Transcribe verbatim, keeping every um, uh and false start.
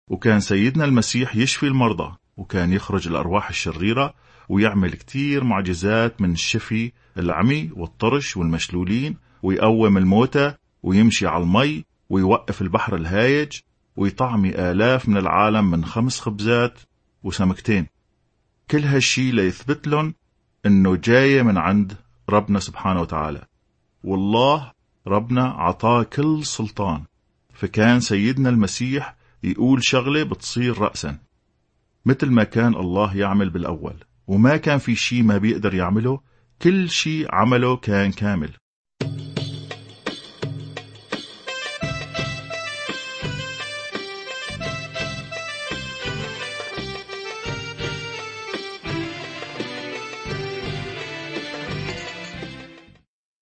وكان سيدنا المسيح يشفي المرضى، وكان يخرج الأرواح الشريرة، ويعمل كتير معجزات من الشفي العمي والطرش والمشلولين، ويقوم الموتى، ويمشي على المي، ويوقف البحر الهايج، ويطعمي آلاف من العالم من خمس خبزات وسمكتين. كل هالشي ليثبت لهم إنه جاي من عند ربنا سبحانه وتعالى، والله ربنا عطاه كل سلطان. فكان سيدنا المسيح يقول شغلة بتصير رأسا، مثل ما كان الله يعمل بالأول، وما كان في شي ما بيقدر يعمله، كل شي عمله كان كامل.